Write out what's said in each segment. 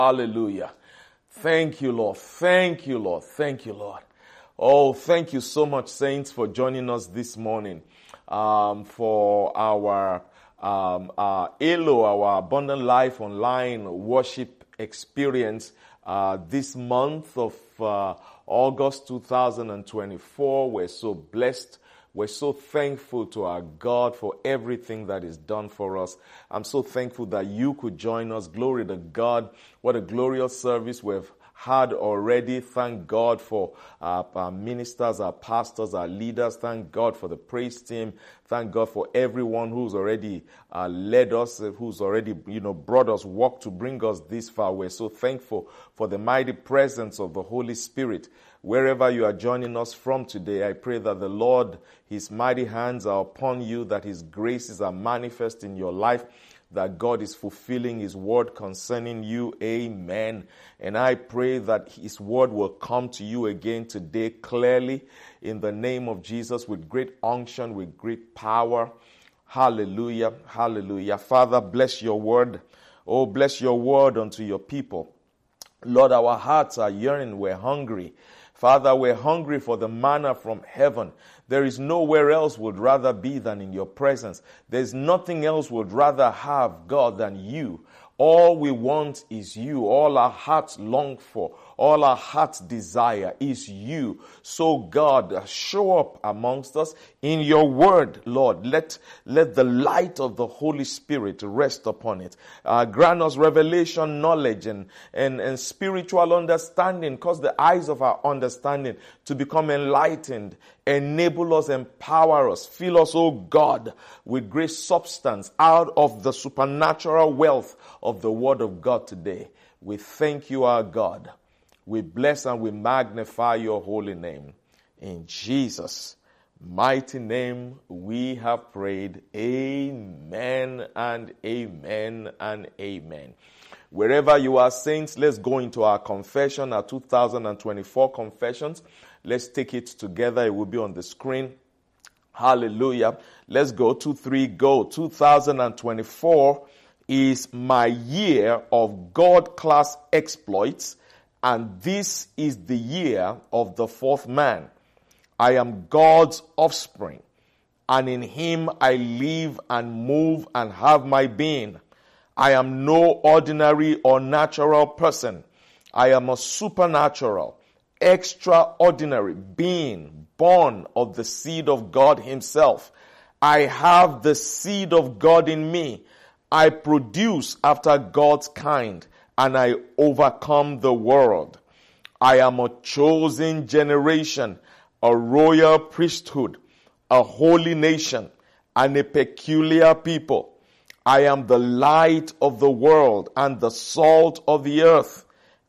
Hallelujah. Thank you, Lord. Thank you, Lord. Thank you, Lord. Oh, thank you so much, saints, for joining us this morning for our ELO, our Abundant Life Online worship experience this month of August 2024. We're so blessed. We're so thankful to our God for everything that is done for us. I'm so thankful that you could join us. Glory to God. What a glorious service we've had already. Thank God for our ministers, our pastors, our leaders. Thank God for the praise team. Thank God for everyone who's already led us, who's already, brought us, walked to bring us this far. We're so thankful for the mighty presence of the Holy Spirit. Wherever you are joining us from today, I pray that the Lord, His mighty hands are upon you, that His graces are manifest in your life, that God is fulfilling His word concerning you. Amen. And I pray that His word will come to you again today clearly in the name of Jesus with great unction, with great power. Hallelujah. Hallelujah. Father, bless your word. Oh, bless your word unto your people. Lord, our hearts are yearning. We're hungry. Father, we're hungry for the manna from heaven. There is nowhere else would rather be than in your presence. There's nothing else would rather have, God, than you. All we want is you. All our hearts long for, all our hearts desire is you. So God, show up amongst us in your word, Lord. Let the light of the Holy Spirit rest upon it. Grant us revelation, knowledge, and spiritual understanding. Cause the eyes of our understanding to become enlightened. Enable us, empower us, fill us, oh God, with great substance out of the supernatural wealth of the word of God today. We thank you, our God. We bless and we magnify your holy name. In Jesus' mighty name we have prayed. Amen and amen and amen. Wherever you are, saints, let's go into our confession, our 2024 confessions. Let's take it together. It will be on the screen. Hallelujah. Let's go. 2, 3, go. 2024 is my year of God-class exploits, and this is the year of the fourth man. I am God's offspring, and in Him I live and move and have my being. I am no ordinary or natural person. I am a supernatural, extraordinary being born of the seed of God Himself. I have the seed of God in me. I produce after God's kind, and I overcome the world. I am a chosen generation, a royal priesthood, a holy nation, and a peculiar people. I am the light of the world and the salt of the earth.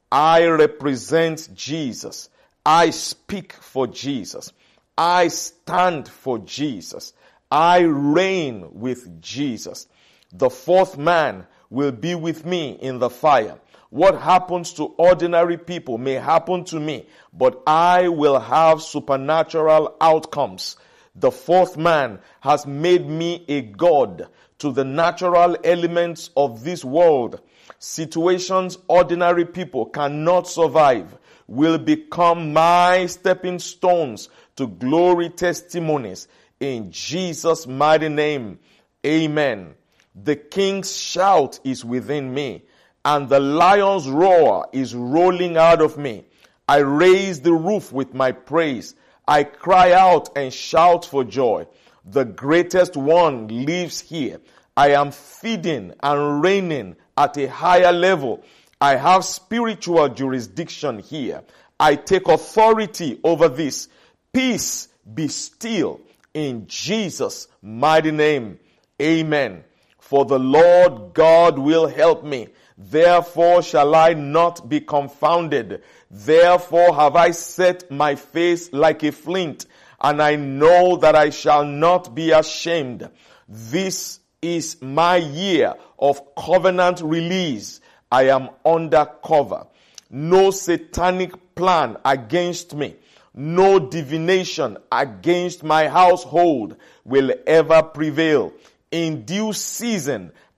I represent Jesus. I speak for Jesus. I stand for Jesus. I reign with Jesus. The fourth man will be with me in the fire. What happens to ordinary people may happen to me, but I will have supernatural outcomes. The fourth man has made me a god to the natural elements of this world. Situations ordinary people cannot survive will become my stepping stones to glory testimonies. In Jesus' mighty name, amen. The king's shout is within me, and the lion's roar is rolling out of me. I raise the roof with my praise. I cry out and shout for joy. The greatest one lives here. I am feeding and reigning at a higher level. I have spiritual jurisdiction here. I take authority over this. Peace, be still. In Jesus' mighty name, amen. For the Lord God will help me. Therefore shall I not be confounded. Therefore have I set my face like a flint, and I know that I shall not be ashamed. This is my year of covenant release. I am under cover. No satanic plan against me, no divination against my household will ever prevail. In due season,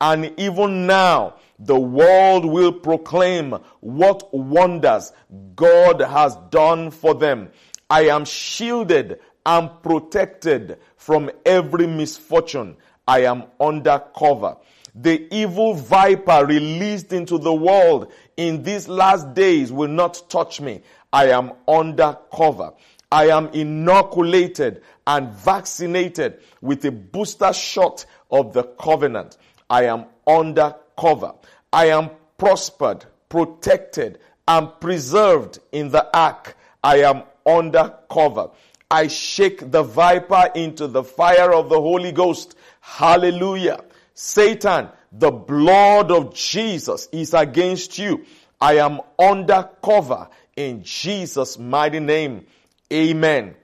And even now, the world will proclaim what wonders God has done for them. I am shielded and protected from every misfortune. I am under cover. The evil viper released into the world in these last days will not touch me. I am under cover. I am inoculated and vaccinated with a booster shot of the covenant. I am under cover. I am prospered, protected, and preserved in the ark. I am under cover. I shake the viper into the fire of the Holy Ghost. Hallelujah. Satan, the blood of Jesus is against you. I am under cover in Jesus' mighty name. Amen.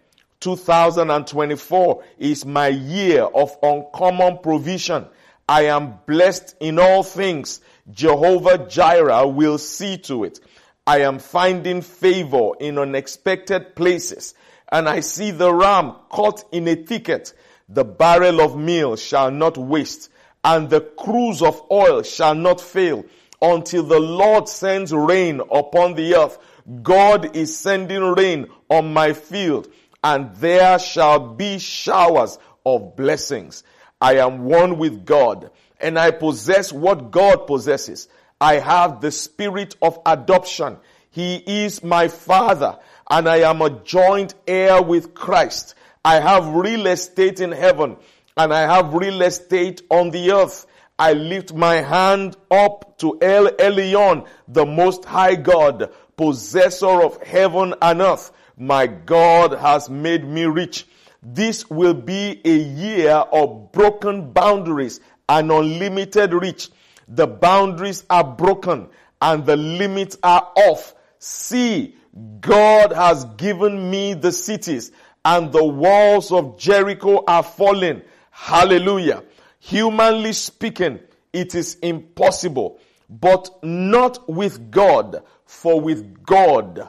2024 is my year of uncommon provision. I am blessed in all things. Jehovah Jireh will see to it. I am finding favor in unexpected places, and I see the ram caught in a thicket. The barrel of meal shall not waste, and the cruse of oil shall not fail, until the Lord sends rain upon the earth. God is sending rain on my field, and there shall be showers of blessings. I am one with God, and I possess what God possesses. I have the spirit of adoption. He is my Father, and I am a joint heir with Christ. I have real estate in heaven, and I have real estate on the earth. I lift my hand up to El Elyon, the Most High God, possessor of heaven and earth. My God has made me rich. This will be a year of broken boundaries and unlimited reach. The boundaries are broken and the limits are off. See, God has given me the cities, and the walls of Jericho are falling. Hallelujah. Humanly speaking, it is impossible, but not with God. For with God,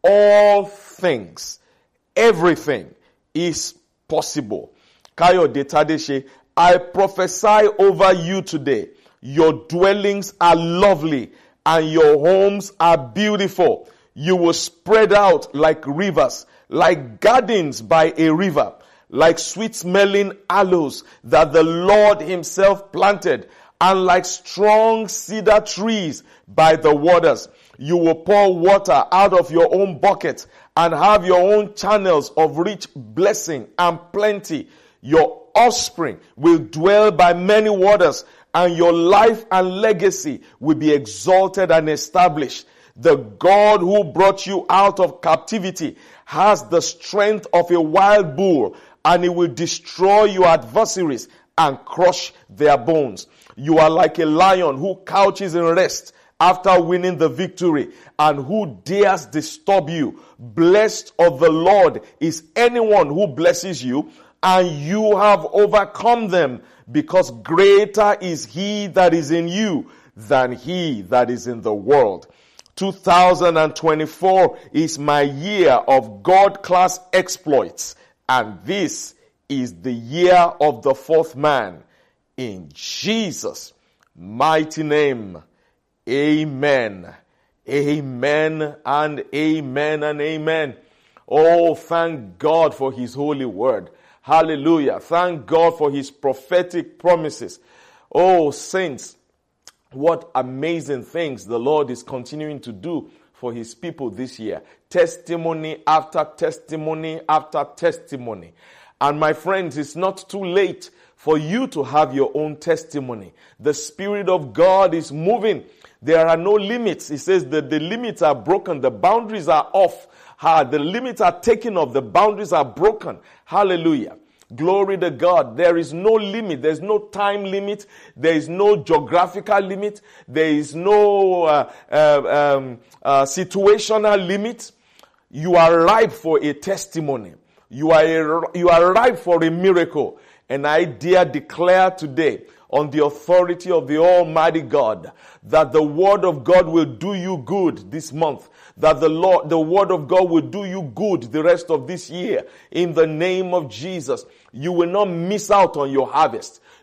all things, everything is possible. Kayode Tadeshe, I prophesy over you today. Your dwellings are lovely and your homes are beautiful. You will spread out like rivers, like gardens by a river, like sweet-smelling aloes that the Lord himself planted, and like strong cedar trees by the waters. You will pour water out of your own bucket and have your own channels of rich blessing and plenty. Your offspring will dwell by many waters, and your life and legacy will be exalted and established. The God who brought you out of captivity has the strength of a wild bull, and he will destroy your adversaries and crush their bones. You are like a lion who couches in rest after winning the victory, and who dares disturb you. Blessed of the Lord is anyone who blesses you, and you have overcome them, because greater is he that is in you than he that is in the world. 2024 is my year of God-class exploits, and this is the year of the fourth man. In Jesus' mighty name, amen. Amen and amen and amen. Oh, thank God for his holy word. Hallelujah. Thank God for his prophetic promises. Oh, saints, what amazing things the Lord is continuing to do for his people this year. Testimony after testimony after testimony. And my friends, it's not too late for you to have your own testimony. The Spirit of God is moving. There are no limits. He says that the limits are broken. The boundaries are off. The limits are taken off. The boundaries are broken. Hallelujah. Glory to God. There is no limit. There's no time limit. There is no geographical limit. There is no situational limit. You are ripe for a testimony. You are ripe for a miracle. And I dare declare today, on the authority of the Almighty God, that the Word of God will do you good this month. That the Word of God will do you good the rest of this year. In the name of Jesus, you will not miss out on your harvest.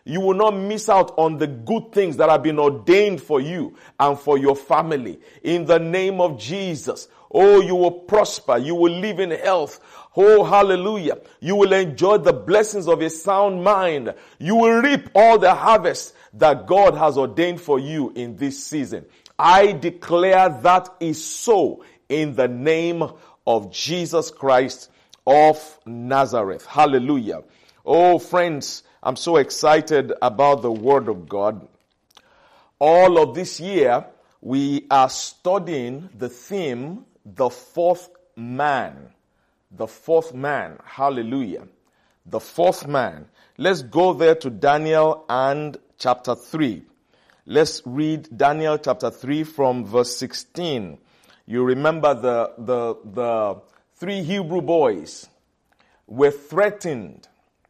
You will not miss out on the good things that have been ordained for you and for your family. In the name of Jesus. Oh, you will prosper. You will live in health. Oh, hallelujah. You will enjoy the blessings of a sound mind. You will reap all the harvest that God has ordained for you in this season. I declare that is so in the name of Jesus Christ of Nazareth. Hallelujah. Oh, friends, I'm so excited about the Word of God. All of this year, we are studying the theme, the fourth man. The fourth man. Hallelujah. The fourth man. Let's go there to Daniel and chapter 3. Let's read Daniel chapter 3 from verse 16. You remember the three Hebrew boys were threatened.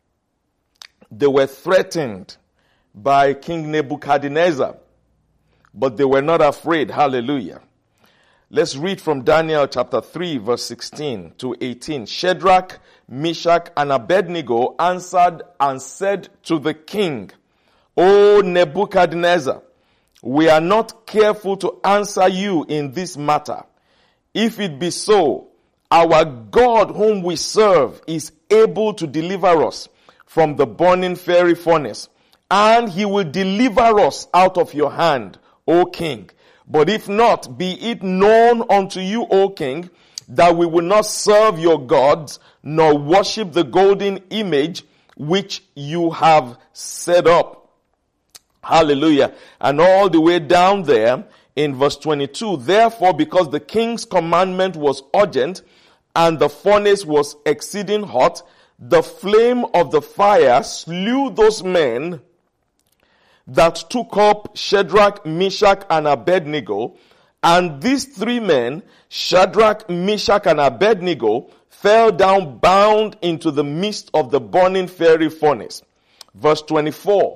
They were threatened by King Nebuchadnezzar, but they were not afraid. Hallelujah. Let's read from Daniel chapter 3 verse 16 to 18. Shadrach, Meshach, and Abednego answered and said to the king, O Nebuchadnezzar, we are not careful to answer you in this matter. If it be so, our God whom we serve is able to deliver us from the burning fiery furnace, and he will deliver us out of your hand, O king. But if not, be it known unto you, O king, that we will not serve your gods, nor worship the golden image which you have set up. Hallelujah. And all the way down there in verse 22, therefore, because the king's commandment was urgent, and the furnace was exceeding hot, the flame of the fire slew those men that took up Shadrach, Meshach, and Abednego. And these three men, Shadrach, Meshach, and Abednego, fell down bound into the midst of the burning fiery furnace. Verse 24.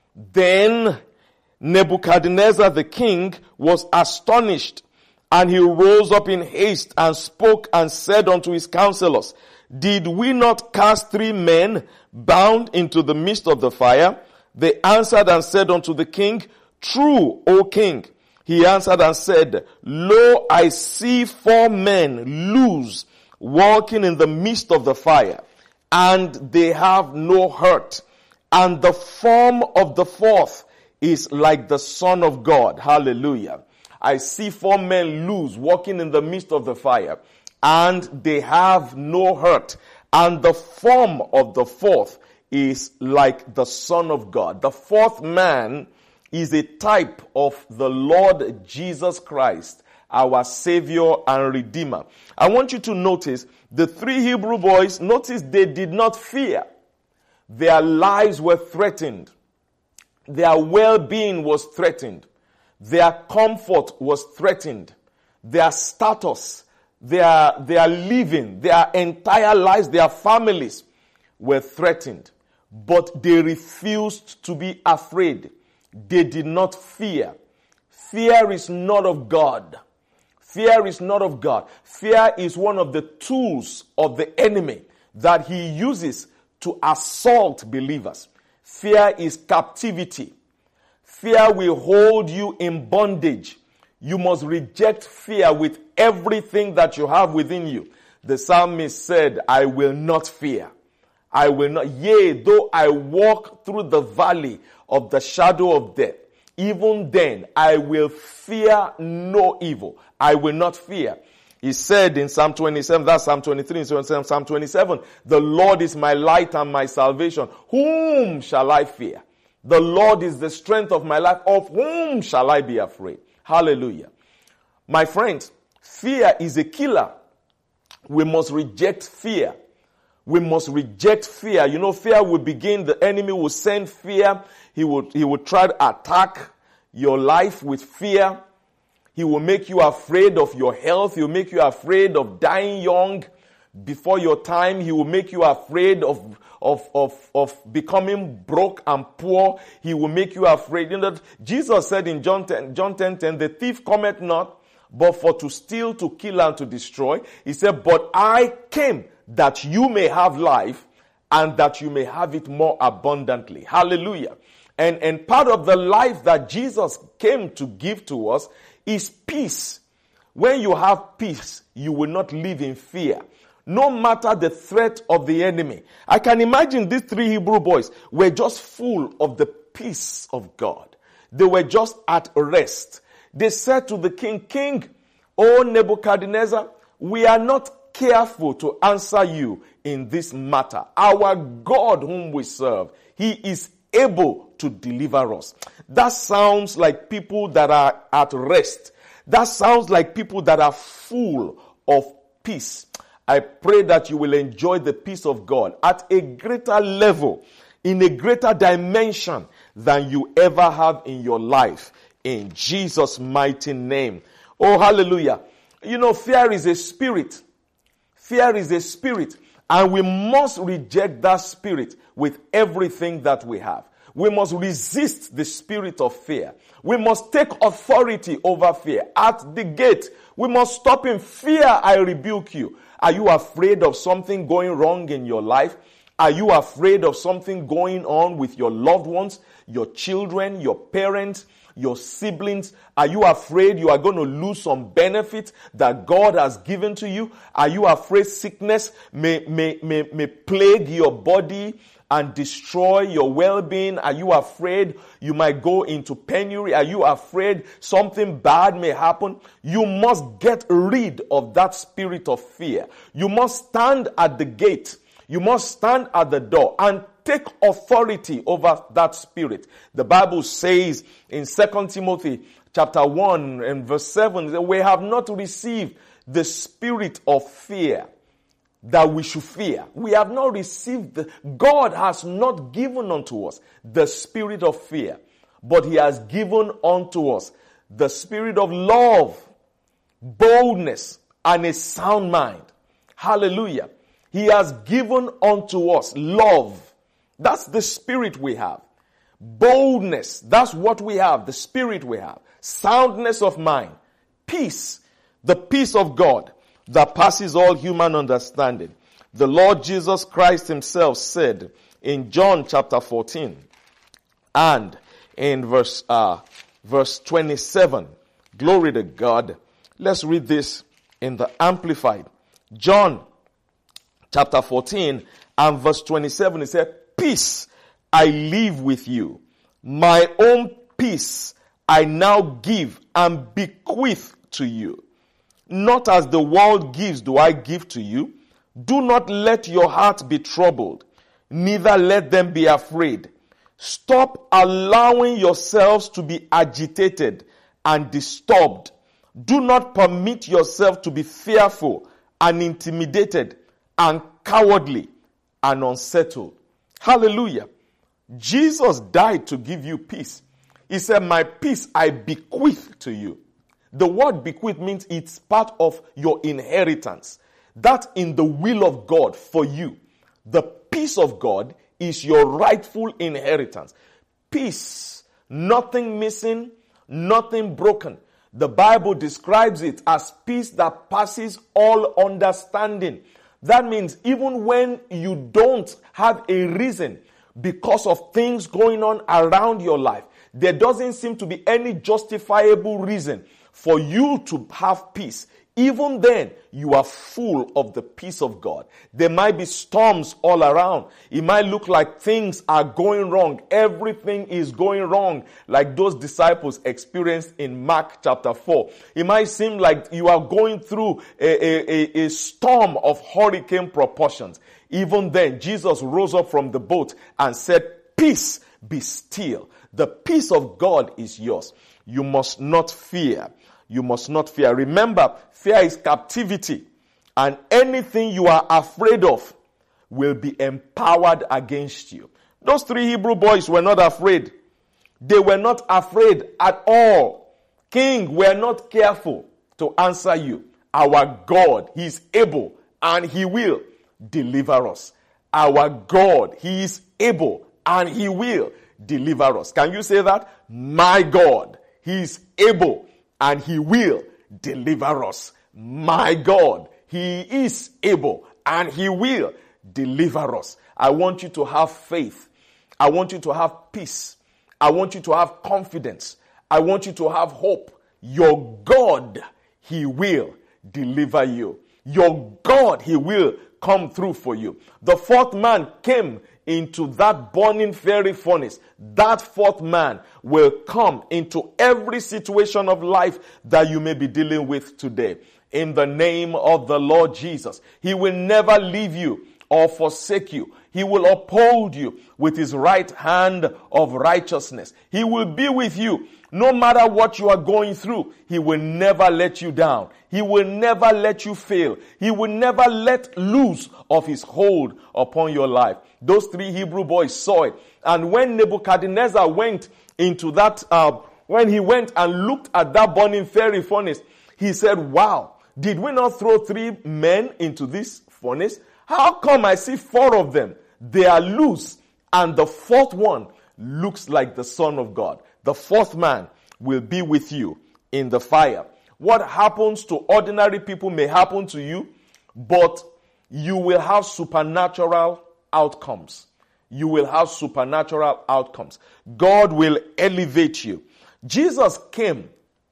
Then Nebuchadnezzar the king was astonished, and he rose up in haste and spoke and said unto his counselors, did we not cast three men bound into the midst of the fire? They answered and said unto the king, true, O king. He answered and said, lo, I see four men loose, walking in the midst of the fire, and they have no hurt. And the form of the fourth is like the Son of God. Hallelujah. I see four men loose, walking in the midst of the fire, and they have no hurt. And the form of the fourth is like the Son of God. The fourth man is a type of the Lord Jesus Christ, our Savior and Redeemer. I want you to notice the three Hebrew boys, notice they did not fear. Their lives were threatened. Their well-being was threatened. Their comfort was threatened. Their status, their living, their entire lives, their families were threatened. But they refused to be afraid. They did not fear. Fear is not of God. Fear is not of God. Fear is one of the tools of the enemy that he uses to assault believers. Fear is captivity. Fear will hold you in bondage. You must reject fear with everything that you have within you. The psalmist said, I will not fear. I will not, yea, though I walk through the valley of the shadow of death, even then I will fear no evil. I will not fear. He said in Psalm 27, that's Psalm 23, so in Psalm 27, the Lord is my light and my salvation. Whom shall I fear? The Lord is the strength of my life. Of whom shall I be afraid? Hallelujah. My friends, fear is a killer. We must reject fear. We must reject fear. You know, fear will begin, the enemy will send fear. He will try to attack your life with fear. He will make you afraid of your health. He will make you afraid of dying young before your time. He will make you afraid of becoming broke and poor. He will make you afraid. You know, Jesus said in John 10:10, the thief cometh not, but for to steal, to kill, and to destroy. He said, but I came that you may have life and that you may have it more abundantly. Hallelujah. And part of the life that Jesus came to give to us is peace. When you have peace, you will not live in fear, no matter the threat of the enemy. I can imagine these 3 Hebrew boys were just full of the peace of God. They were just at rest. They said to the king, "King, O Nebuchadnezzar, we are not careful to answer you in this matter. Our God whom we serve, he is able to deliver us." That sounds like people that are at rest. That sounds like people that are full of peace. I pray that you will enjoy the peace of God at a greater level, in a greater dimension than you ever have in your life. In Jesus' mighty name. Oh, hallelujah. You know, fear is a spirit. Fear is a spirit. And we must reject that spirit with everything that we have. We must resist the spirit of fear. We must take authority over fear. At the gate, we must stop in fear. I rebuke you. Are you afraid of something going wrong in your life? Are you afraid of something going on with your loved ones, your children, your parents, your siblings? Are you afraid you are going to lose some benefit that God has given to you? Are you afraid sickness may plague your body and destroy your well-being? Are you afraid you might go into penury? Are you afraid something bad may happen? You must get rid of that spirit of fear. You must stand at the gate. You must stand at the door and take authority over that spirit. The Bible says in 2 Timothy chapter 1 and verse 7, that we have not received the spirit of fear, that we should fear. We have not received, God has not given unto us the spirit of fear, but he has given unto us the spirit of love, boldness, and a sound mind. Hallelujah. He has given unto us love. That's the spirit we have. Boldness, that's what we have, the spirit we have. Soundness of mind. Peace, the peace of God that passes all human understanding. The Lord Jesus Christ himself said in John chapter 14 and in verse 27. Glory to God. Let's read this in the Amplified. John chapter 14 and verse 27, it said, "Peace I leave with you. My own peace I now give and bequeath to you. Not as the world gives do I give to you. Do not let your heart be troubled, neither let them be afraid. Stop allowing yourselves to be agitated and disturbed. Do not permit yourself to be fearful and intimidated and cowardly and unsettled." Hallelujah. Jesus died to give you peace. He said, "My peace I bequeath to you." The word bequeath means it's part of your inheritance. That's in the will of God for you. The peace of God is your rightful inheritance. Peace, nothing missing, nothing broken. The Bible describes it as peace that passes all understanding. That means even when you don't have a reason because of things going on around your life, there doesn't seem to be any justifiable reason for you to have peace. Even then, you are full of the peace of God. There might be storms all around. It might look like things are going wrong. Everything is going wrong, like those disciples experienced in Mark chapter 4. It might seem like you are going through a storm of hurricane proportions. Even then, Jesus rose up from the boat and said, "Peace, be still." The peace of God is yours. You must not fear. You must not fear. Remember, fear is captivity. And anything you are afraid of will be empowered against you. Those 3 Hebrew boys were not afraid. They were not afraid at all. King, we are not careful to answer you. Our God, he is able and he will deliver us. Our God, he is able and he will deliver us. Can you say that? My God, he is able and he will deliver us. My God, he is able and he will deliver us. I want you to have faith. I want you to have peace. I want you to have confidence. I want you to have hope. Your God, He will deliver you. Your God, He will come through for you. The fourth man came into that burning fiery furnace. That fourth man will come into every situation of life that you may be dealing with today. In the name of the Lord Jesus, He will never leave you or forsake you. He will uphold you with His right hand of righteousness. He will be with you no matter what you are going through. He will never let you down. He will never let you fail. He will never let loose of His hold upon your life. Those three Hebrew boys saw it. And when Nebuchadnezzar went into that, when he went and looked at that burning fiery furnace, he said, wow, did we not throw 3 men into this furnace? How come I see 4 of them? They are loose. And the 4th one looks like the Son of God. The 4th man will be with you in the fire. What happens to ordinary people may happen to you, but you will have supernatural outcomes. You will have supernatural outcomes. God will elevate you. Jesus came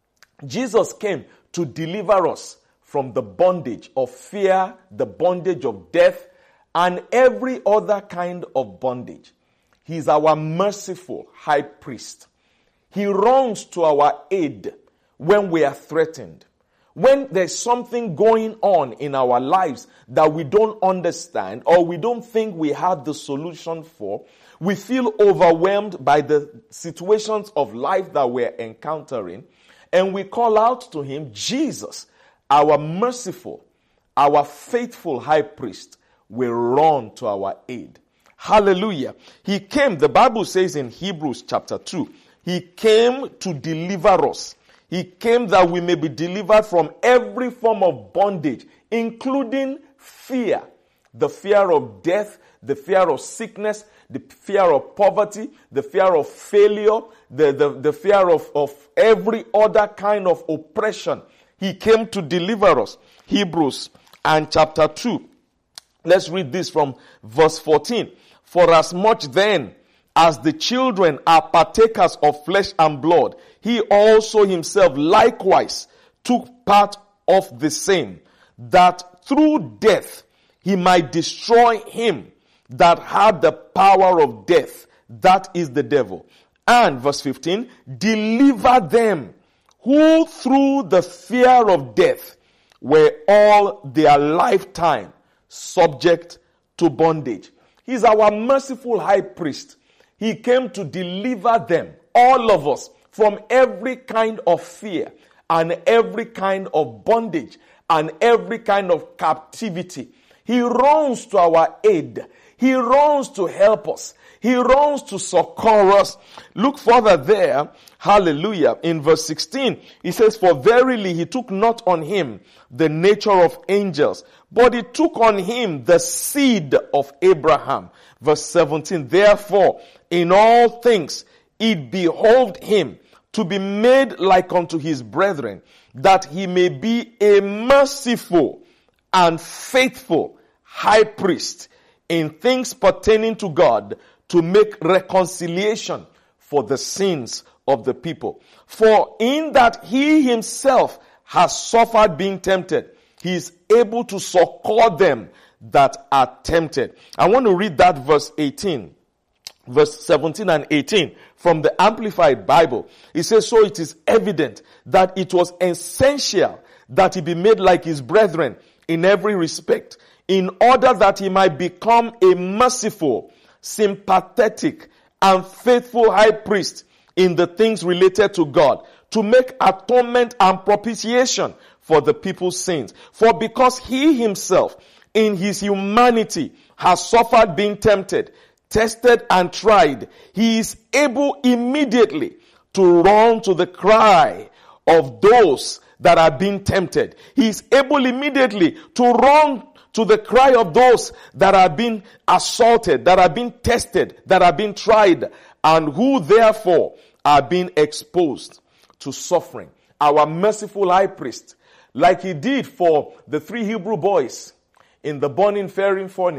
to deliver us from the bondage of fear, the bondage of death, and every other kind of bondage. He is our merciful high priest. He runs to our aid when we are threatened. When there's something going on in our lives that we don't understand or we don't think we have the solution for, we feel overwhelmed by the situations of life that we're encountering, and we call out to Him, Jesus, our merciful, our faithful high priest, will run to our aid. Hallelujah. He came, the Bible says in Hebrews chapter 2, He came to deliver us. He came that we may be delivered from every form of bondage, including fear. The fear of death, the fear of sickness, the fear of poverty, the fear of failure, the fear of every other kind of oppression. He came to deliver us. Hebrews and chapter 2. Let's read this from verse 14. For as much then as the children are partakers of flesh and blood, He also Himself likewise took part of the same, that through death He might destroy him that had the power of death, that is the devil. And verse 15, deliver them who through the fear of death were all their lifetime subject to bondage. He's our merciful high priest. He came to deliver them, all of us, from every kind of fear and every kind of bondage and every kind of captivity. He runs to our aid. He runs to help us. He runs to succor us. Look further there. Hallelujah. In verse 16, he says, for verily He took not on Him the nature of angels, but He took on Him the seed of Abraham. Verse 17, therefore, in all things it behoved Him to be made like unto His brethren, that He may be a merciful and faithful high priest in things pertaining to God, to make reconciliation for the sins of the people. For in that He Himself has suffered being tempted, He is able to succor them that are tempted. I want to read that verse 18, verse 17 and 18 from the Amplified Bible. It says, so it is evident that it was essential that He be made like His brethren in every respect, in order that He might become a merciful, sympathetic, and faithful high priest in the things related to God, to make atonement and propitiation for the people's sins. For because He Himself, in His humanity, has suffered being tempted, tested and tried, He is able immediately to run to the cry of those that are being tempted. He is able immediately to run to the cry of those that are being assaulted, that are being tested, that are being tried, and who therefore are being exposed to suffering. Our merciful high priest, like He did for the 3 Hebrew boys in the burning fiery furnace,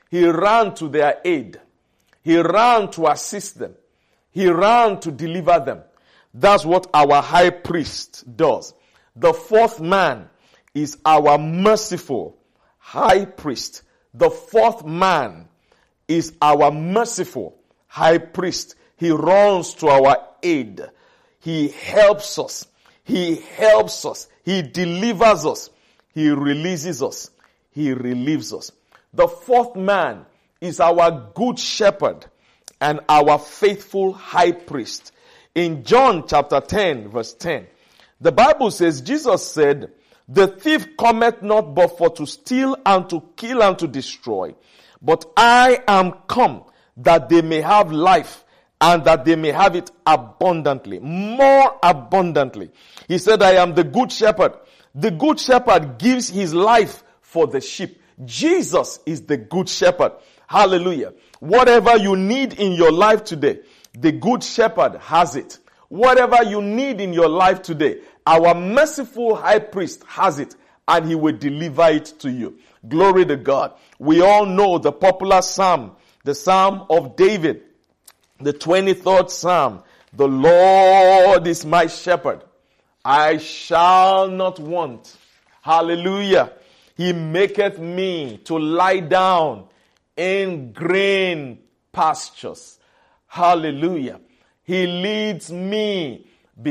He ran to their aid. He ran to assist them. He ran to deliver them. That's what our high priest does. The fourth man is our merciful high priest. The fourth man is our merciful high priest. He runs to our aid. He helps us. He helps us. He delivers us. He releases us. He relieves us. The fourth man is our good shepherd and our faithful high priest. In John chapter 10 verse 10, the Bible says, Jesus said, "The thief cometh not but for to steal and to kill and to destroy. But I am come that they may have life and that they may have it abundantly," more abundantly. He said, "I am the good shepherd." The good shepherd gives his life for the sheep. Jesus is the good shepherd. Hallelujah. Whatever you need in your life today, the good shepherd has it. Whatever you need in your life today, our merciful high priest has it, and he will deliver it to you. Glory to God. We all know the popular psalm, the Psalm of David, the 23rd Psalm. "The Lord is my shepherd. I shall not want." Hallelujah. "He maketh me to lie down in green pastures." Hallelujah. "He leads me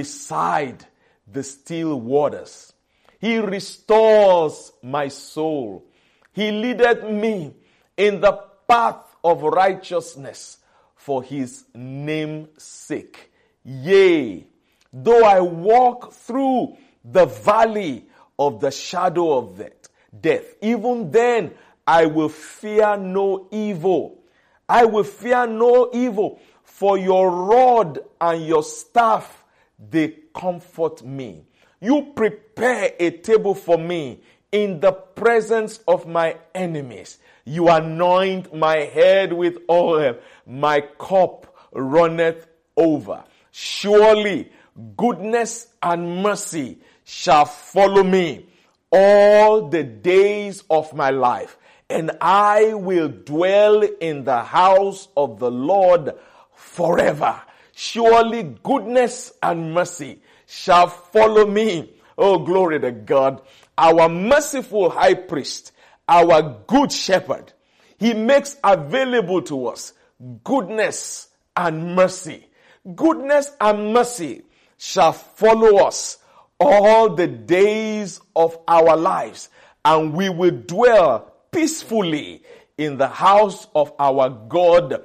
beside the still waters. He restores my soul. He leadeth me in the path of righteousness for his name's sake. Yea, though I walk through the valley of the shadow of death, even then I will fear no evil. I will fear no evil, for your rod and your staff, they comfort me. You prepare a table for me in the presence of my enemies. You anoint my head with oil. My cup runneth over. Surely goodness and mercy shall follow me all the days of my life, and I will dwell in the house of the Lord forever. Surely goodness and mercy shall follow me. Oh, glory to God. Our merciful high priest, our good shepherd, he makes available to us goodness and mercy. Goodness and mercy shall follow us all the days of our lives, and we will dwell peacefully in the house of our God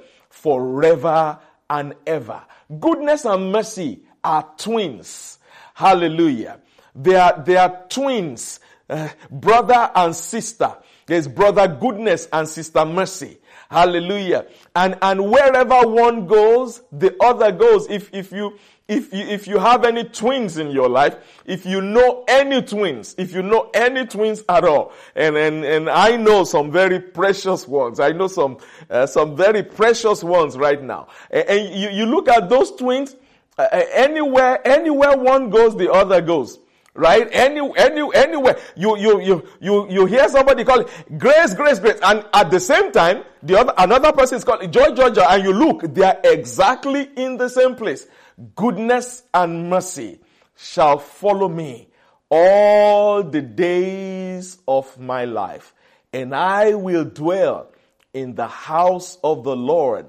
forever and ever. Goodness and mercy are twins. Hallelujah. They are twins, brother and sister. There's brother goodness and sister mercy. Hallelujah. And wherever one goes, the other goes. If you have any twins in your life, if you know any twins at all, and I know some very precious ones. I know some very precious ones right now. And you look at those twins, anywhere one goes, the other goes. Right? Anywhere. You hear somebody call it grace, and at the same time, another person is called joy, and you look, they are exactly in the same place. Goodness and mercy shall follow me all the days of my life, and I will dwell in the house of the Lord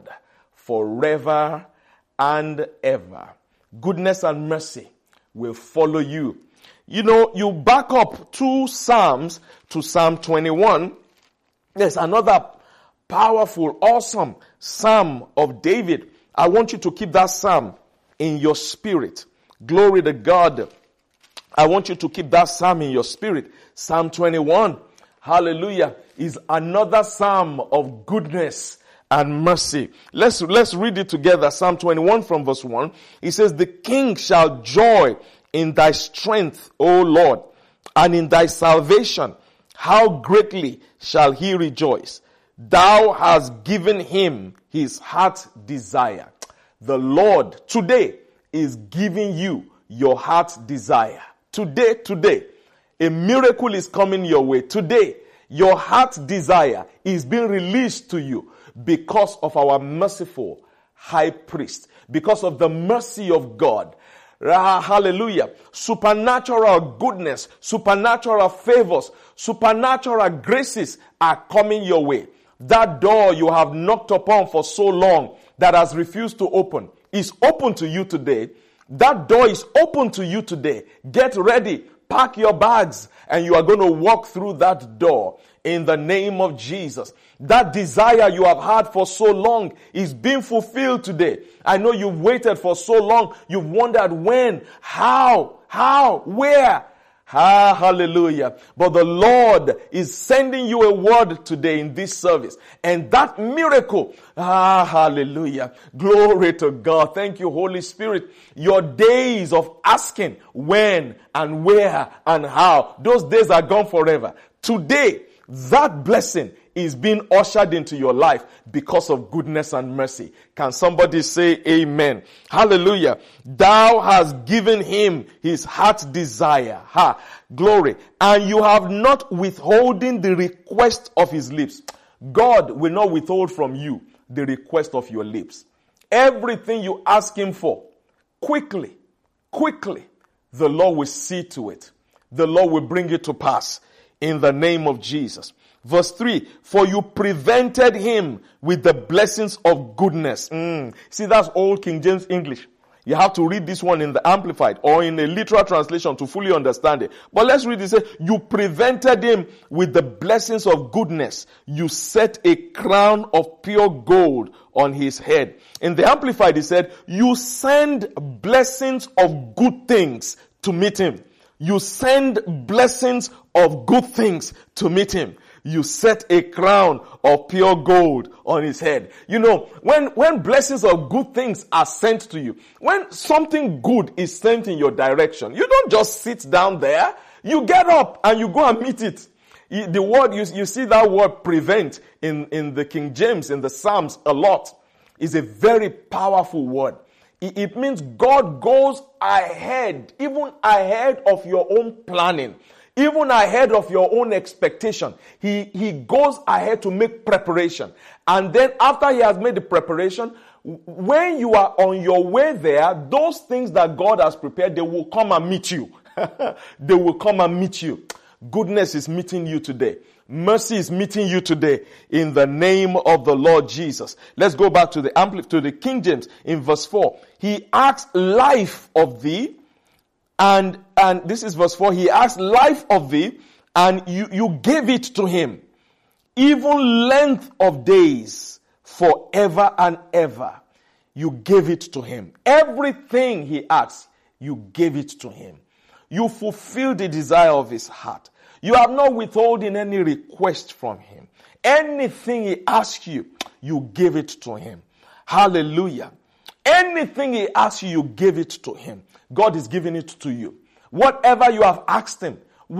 forever and ever. Goodness and mercy will follow you. You know, you back up 2 Psalms to Psalm 21. There's another powerful, awesome Psalm of David. I want you to keep that Psalm in your spirit. Glory to God. I want you to keep that Psalm in your spirit. Psalm 21, hallelujah, is another Psalm of goodness and mercy. Let's read it together. Psalm 21 from verse 1. It says, "The king shall joy in thy strength, O Lord, and in thy salvation. How greatly shall he rejoice? Thou hast given him his heart's desire." The Lord today is giving you your heart's desire. Today, a miracle is coming your way. Today, Your heart's desire is being released to you because of our merciful high priest, because of the mercy of God. Hallelujah. Supernatural goodness, supernatural favors, supernatural graces are coming your way. That door you have knocked upon for so long that has refused to open is open to you today. That door is open to you today. Get ready. Pack your bags and you are going to walk through that door in the name of Jesus. That desire you have had for so long is being fulfilled today. I know you've waited for so long. You've wondered when, how, where. Hallelujah. But the Lord is sending you a word today in this service. And that miracle, hallelujah. Glory to God. Thank you, Holy Spirit. Your days of asking when and where and how, those days are gone forever. Today, that blessing is being ushered into your life because of goodness and mercy. Can somebody say amen? Hallelujah. Thou hast given him his heart's desire. Glory. And you have not withholding the request of his lips. God will not withhold from you the request of your lips. Everything you ask him for, quickly, the Lord will see to it. The Lord will bring it to pass in the name of Jesus. Verse 3, for you prevented him with the blessings of goodness. See, that's old King James English. You have to read this one in the Amplified or in a literal translation to fully understand it. But let's read it. Say, you prevented him with the blessings of goodness. You set a crown of pure gold on his head. In the Amplified, he said, you send blessings of good things to meet him. You send blessings of good things to meet him. You set a crown of pure gold on his head. You know, when blessings of good things are sent to you, when something good is sent in your direction, you don't just sit down there. You get up and you go and meet it. The word, you see that word prevent in the King James, in the Psalms a lot, is a very powerful word. It means God goes ahead, even ahead of your own planning. Even ahead of your own expectation. He goes ahead to make preparation. And then after he has made the preparation, when you are on your way there, those things that God has prepared, they will come and meet you. They will come and meet you. Goodness is meeting you today. Mercy is meeting you today in the name of the Lord Jesus. Let's go back to the King James in verse 4. He asks life of thee. And this is verse 4. He asked life of thee, and you gave it to him. Even length of days, forever and ever. You gave it to him. Everything he asked, you gave it to him. You fulfilled the desire of his heart. You have not withholding any request from him. Anything he asks you, you gave it to him. Hallelujah. Anything he asks you, you gave it to him. God is giving it to you. Whatever you have asked him,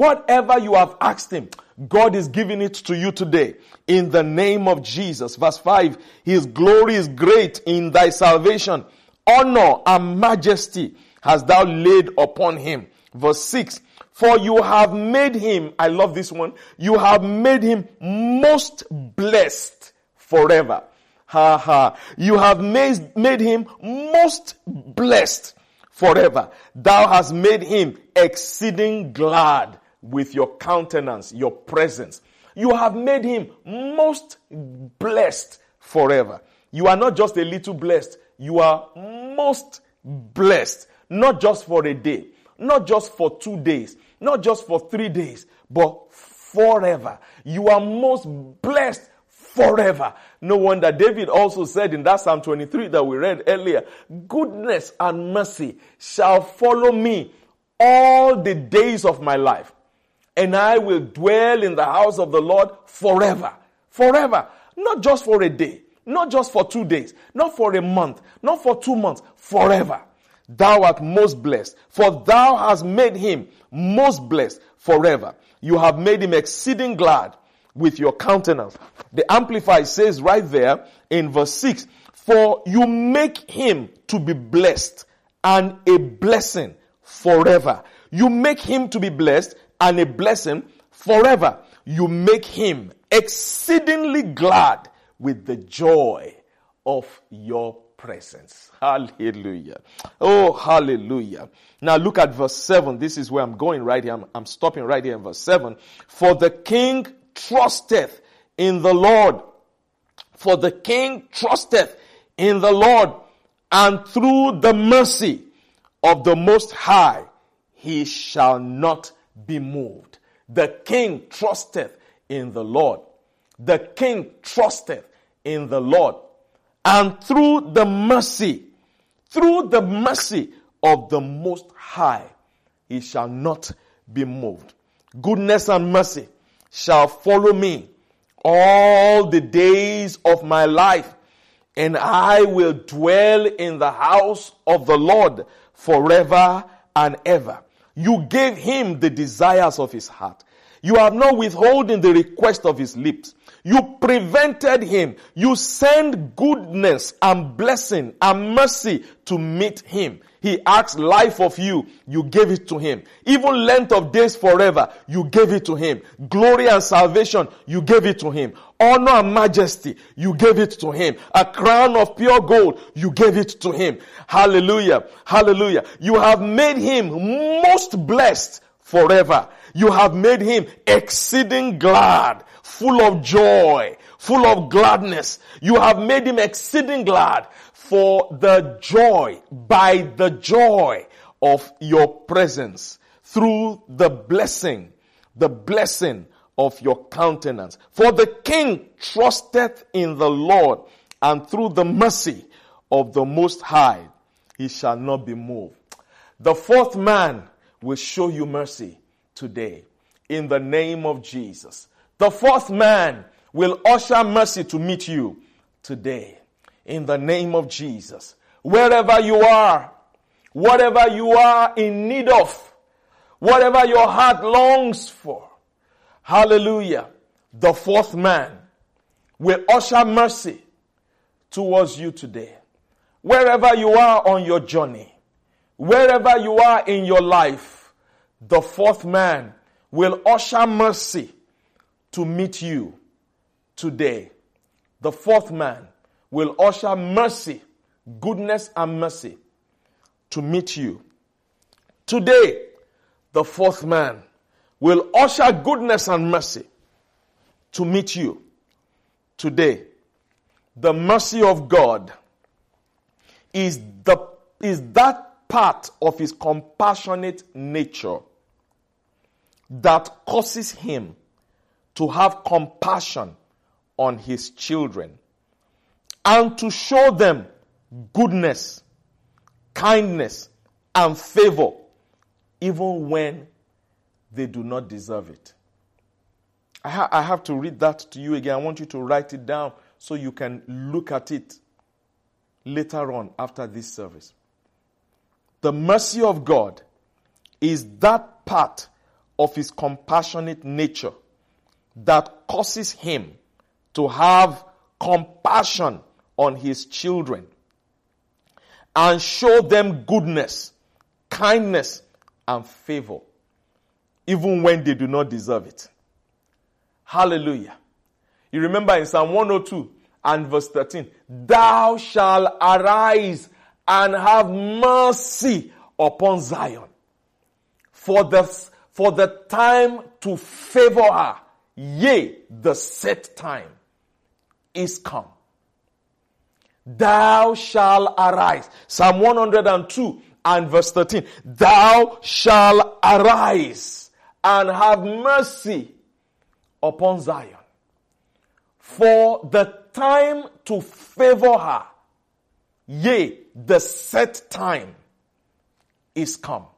God is giving it to you today in the name of Jesus. Verse 5, his glory is great in thy salvation. Honor and majesty hast thou laid upon him. Verse 6, for you have made him, I love this one, you have made him most blessed forever. You have made him most blessed forever. Thou hast made him exceeding glad with your countenance, your presence. You have made him most blessed forever. You are not just a little blessed. You are most blessed. Not just for a day. Not just for 2 days. Not just for 3 days. But forever. You are most blessed forever. No wonder David also said in that Psalm 23 that we read earlier, goodness and mercy shall follow me all the days of my life. And I will dwell in the house of the Lord forever. Forever. Not just for a day. Not just for 2 days. Not for a month. Not for 2 months. Forever. Thou art most blessed. For thou hast made him most blessed forever. You have made him exceeding glad with your countenance. The Amplified says right there in verse 6, for you make him to be blessed and a blessing forever. You make him to be blessed and a blessing forever. you make him exceedingly glad with the joy of your presence. Hallelujah. Oh, hallelujah. Now look at verse 7. This is where I'm going right here. I'm stopping right here in verse 7. For the king trusteth in the Lord. For the king trusteth in the Lord, and through the mercy of the Most High, he shall not be moved. The king trusteth in the Lord. The king trusteth in the Lord. And through the mercy of the Most High, he shall not be moved. Goodness and mercy shall follow me all the days of my life, and I will dwell in the house of the Lord forever and ever. You gave him the desires of his heart. You have not withholden the request of his lips. You prevented him. You sent goodness and blessing and mercy to meet him. He asked life of you. You gave it to him. Even length of days forever. You gave it to him. Glory and salvation. You gave it to him. Honor and majesty. You gave it to him. A crown of pure gold. You gave it to him. Hallelujah. Hallelujah. You have made him most blessed forever. You have made him exceeding glad, full of joy, full of gladness. You have made him exceeding glad for the joy, by the joy of your presence, through the blessing of your countenance. For the king trusteth in the Lord, and through the mercy of the Most High, he shall not be moved. The fourth man will show you mercy today, in the name of Jesus. The fourth man will usher mercy to meet you today, in the name of Jesus. Wherever you are, whatever you are in need of, whatever your heart longs for, hallelujah, the fourth man will usher mercy towards you today. Wherever you are on your journey, wherever you are in your life, the fourth man will usher mercy to meet you today. The fourth man will usher mercy, goodness and mercy to meet you today. The fourth man will usher goodness and mercy to meet you today. The mercy of God is that part of his compassionate nature that causes him to have compassion on his children and to show them goodness, kindness, and favor even when they do not deserve it. I have to read that to you again. I want you to write it down so you can look at it later on after this service. The mercy of God is that part of his compassionate nature that causes him to have compassion on his children and show them goodness, kindness, and favor, even when they do not deserve it. Hallelujah. You remember in Psalm 102 and verse 13, thou shalt arise and have mercy upon Zion, for the time to favor her, yea, the set time is come. Thou shalt arise. Psalm 102 and verse 13. Thou shalt arise and have mercy upon Zion, for the time to favor her, yea, the set time is come.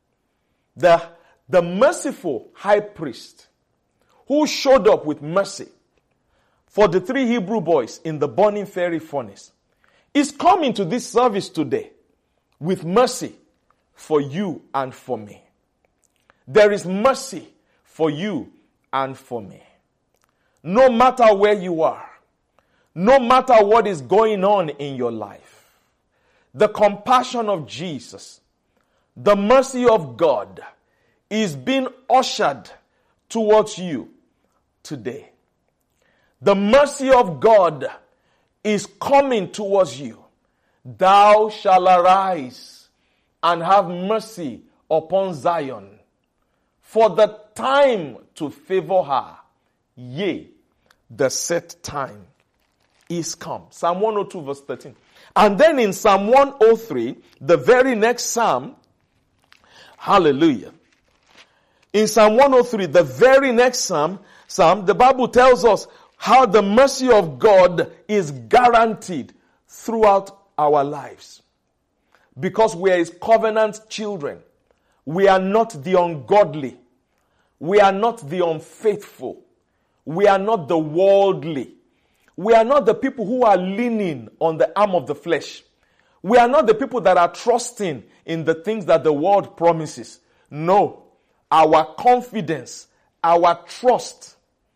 The merciful high priest who showed up with mercy for the 3 Hebrew boys in the burning fiery furnace is coming to this service today with mercy for you and for me. There is mercy for you and for me. No matter where you are, no matter what is going on in your life, the compassion of Jesus, the mercy of God is being ushered towards you today. The mercy of God is coming towards you. Thou shalt arise and have mercy upon Zion, for the time to favor her, yea, the set time is come. Psalm 102 verse 13. And then in Psalm 103, the very next Psalm, hallelujah. In Psalm 103, the very next Psalm, the Bible tells us how the mercy of God is guaranteed throughout our lives. Because we are His covenant children. We are not the ungodly. We are not the unfaithful. We are not the worldly. We are not the people who are leaning on the arm of the flesh. We are not the people that are trusting in the things that the world promises. No. Our confidence, our trust,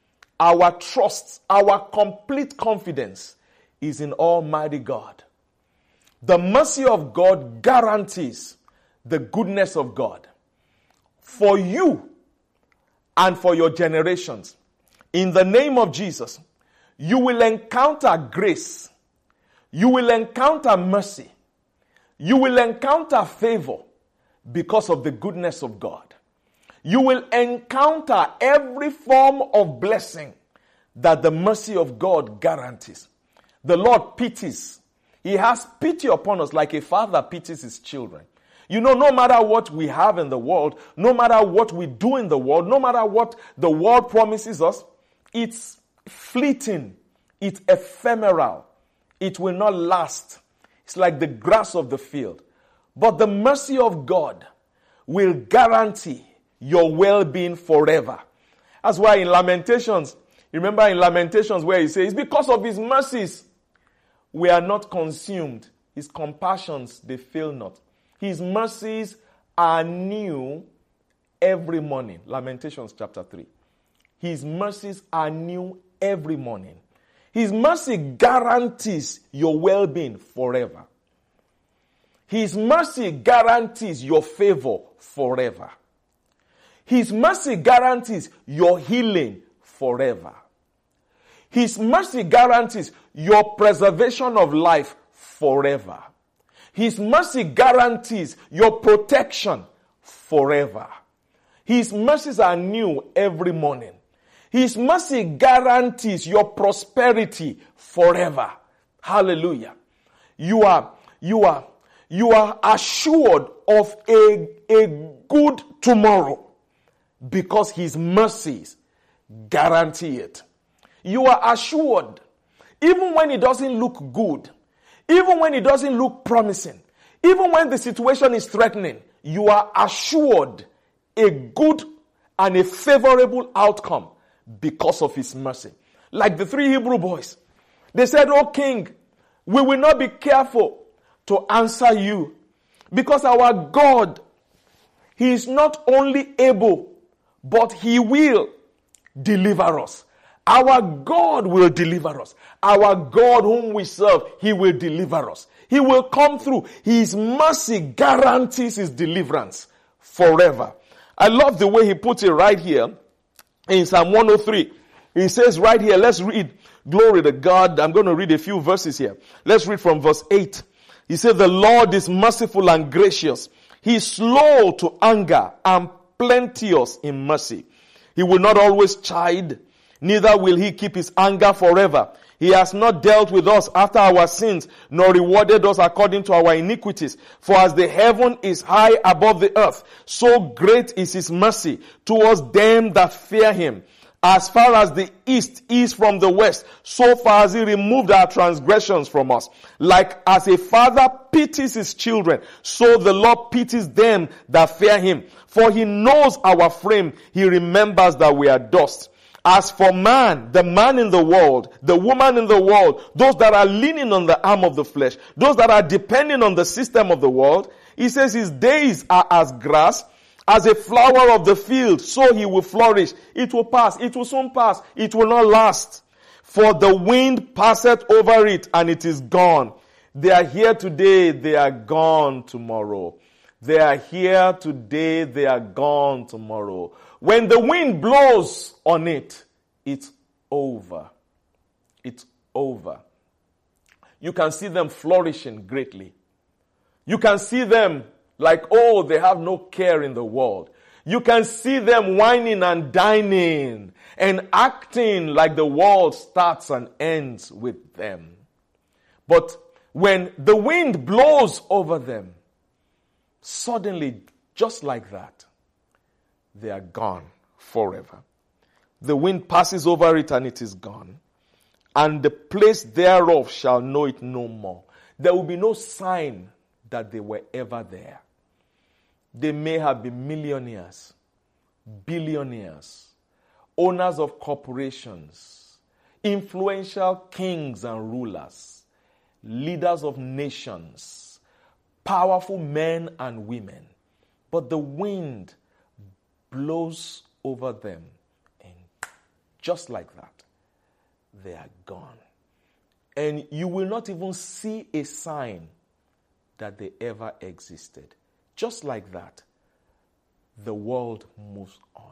our complete confidence is in Almighty God. The mercy of God guarantees the goodness of God for you and for your generations. In the name of Jesus, you will encounter grace. You will encounter mercy. You will encounter favor because of the goodness of God. You will encounter every form of blessing that the mercy of God guarantees. The Lord pities. He has pity upon us like a father pities his children. You know, no matter what we have in the world, no matter what we do in the world, no matter what the world promises us, it's fleeting. It's ephemeral. It will not last. It's like the grass of the field. But the mercy of God will guarantee your well-being forever. That's why in Lamentations, remember in Lamentations where he says, because of his mercies, we are not consumed. His compassions, they fail not. His mercies are new every morning. Lamentations chapter 3. His mercies are new every morning. His mercy guarantees your well-being forever. His mercy guarantees your favor forever. His mercy guarantees your healing forever. His mercy guarantees your preservation of life forever. His mercy guarantees your protection forever. His mercies are new every morning. His mercy guarantees your prosperity forever. Hallelujah. You are assured of a good tomorrow because his mercies guarantee it. You are assured, even when it doesn't look good, even when it doesn't look promising, even when the situation is threatening, you are assured a good and a favorable outcome because of his mercy. Like the 3 Hebrew boys. They said, "O king, we will not be careful to answer you because our God, he is not only able, but he will deliver us." Our God will deliver us. Our God whom we serve, he will deliver us. He will come through. His mercy guarantees his deliverance forever. I love the way he puts it right here in Psalm 103. He says right here, let's read, glory to God. I'm going to read a few verses here. Let's read from verse 8. He said, "The Lord is merciful and gracious. He is slow to anger and plenteous in mercy. He will not always chide, neither will he keep his anger forever. He has not dealt with us after our sins, nor rewarded us according to our iniquities. For as the heaven is high above the earth, so great is his mercy towards them that fear him. As far as the east is from the west, so far as he removed our transgressions from us. Like as a father pities his children, so the Lord pities them that fear him. For he knows our frame, he remembers that we are dust. As for man, the man in the world, the woman in the world, those that are leaning on the arm of the flesh, those that are depending on the system of the world, he says his days are as grass, as a flower of the field, so he will flourish. It will pass. It will soon pass. It will not last. For the wind passeth over it, and it is gone. They are here today, they are gone tomorrow. They are here today, they are gone tomorrow. When the wind blows on it, it's over. It's over. You can see them flourishing greatly. You can see them like, oh, they have no care in the world. You can see them whining and dining and acting like the world starts and ends with them. But when the wind blows over them, suddenly, just like that, they are gone forever. The wind passes over it and it is gone. And the place thereof shall know it no more. There will be no sign that they were ever there. They may have been millionaires, billionaires, owners of corporations, influential kings and rulers, leaders of nations, powerful men and women. But the wind blows over them, and just like that, they are gone. And you will not even see a sign that they ever existed. Just like that, the world moves on.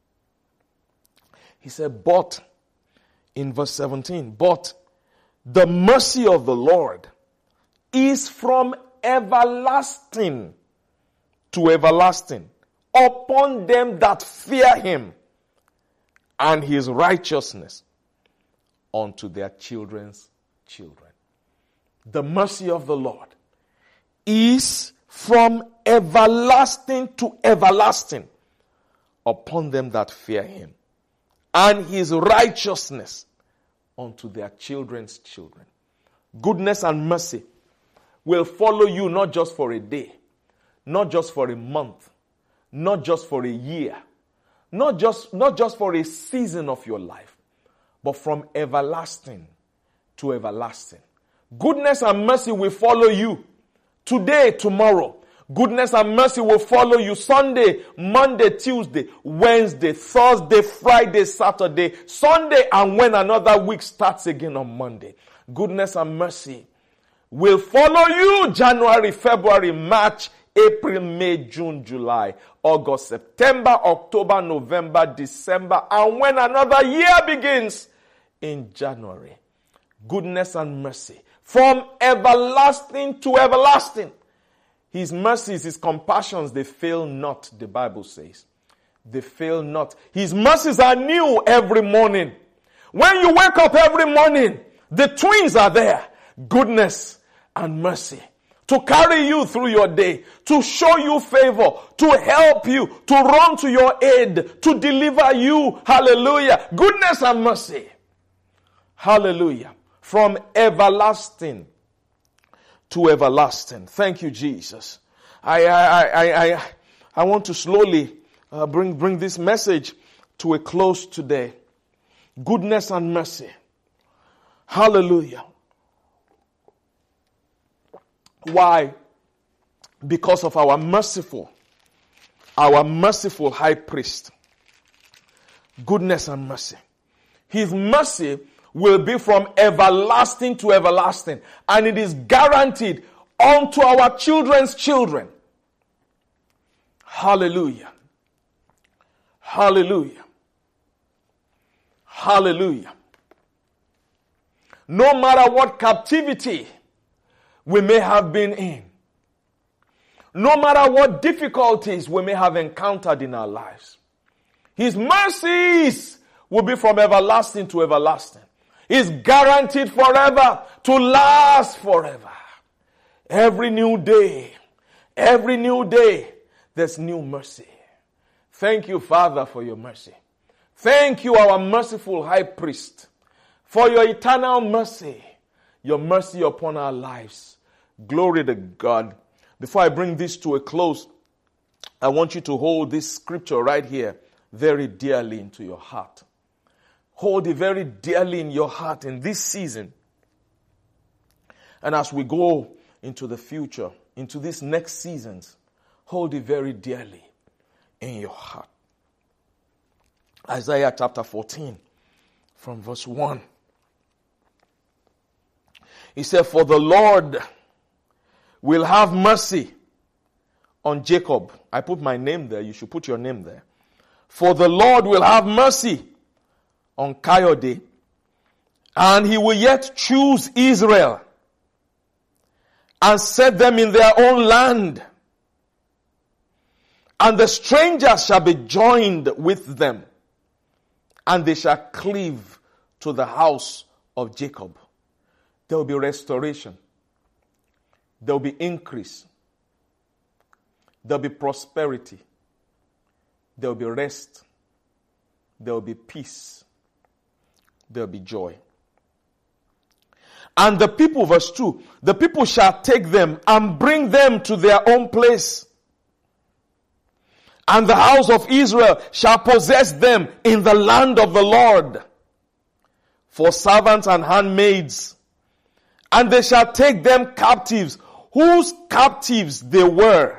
He said, but, in verse 17, but the mercy of the Lord is from everlasting to everlasting upon them that fear him, and his righteousness unto their children's children. The mercy of the Lord is from everlasting to everlasting upon them that fear him, and his righteousness unto their children's children. Goodness and mercy will follow you not just for a day, not just for a month, not just for a year, not just for a season of your life, but from everlasting to everlasting. Goodness and mercy will follow you today, tomorrow. Goodness and mercy will follow you Sunday, Monday, Tuesday, Wednesday, Thursday, Friday, Saturday, Sunday, and when another week starts again on Monday. Goodness and mercy will follow you January, February, March, April, May, June, July, August, September, October, November, December, and when another year begins in January. Goodness and mercy from everlasting to everlasting. His mercies, his compassions, they fail not, the Bible says. They fail not. His mercies are new every morning. When you wake up every morning, the twins are there. Goodness and mercy. To carry you through your day, to show you favor, to help you, to run to your aid, to deliver you. Hallelujah. Goodness and mercy. Hallelujah. From everlasting to everlasting. Thank you, Jesus. I want to slowly bring this message to a close today. Goodness and mercy. Hallelujah. Why? Because of our merciful high priest. Goodness and mercy. His mercy will be from everlasting to everlasting. And it is guaranteed unto our children's children. Hallelujah. Hallelujah. Hallelujah. No matter what captivity we may have been in, no matter what difficulties we may have encountered in our lives, his mercies will be from everlasting to everlasting. Is guaranteed forever, to last forever. Every new day, there's new mercy. Thank you, Father, for your mercy. Thank you, our merciful high priest, for your eternal mercy, your mercy upon our lives. Glory to God. Before I bring this to a close, I want you to hold this scripture right here very dearly into your heart. Hold it very dearly in your heart in this season. And as we go into the future, into these next seasons, hold it very dearly in your heart. Isaiah chapter 14, from verse 1. He said, for the Lord will have mercy on Jacob. I put my name there. You should put your name there. For the Lord will have mercy on Kayode, and he will yet choose Israel and set them in their own land. And the strangers shall be joined with them, and they shall cleave to the house of Jacob. There will be restoration. There will be increase. There will be prosperity. There will be rest. There will be peace. There will be joy. And the people, verse 2, the people shall take them and bring them to their own place. And the house of Israel shall possess them in the land of the Lord for servants and handmaids. And they shall take them captives, whose captives they were.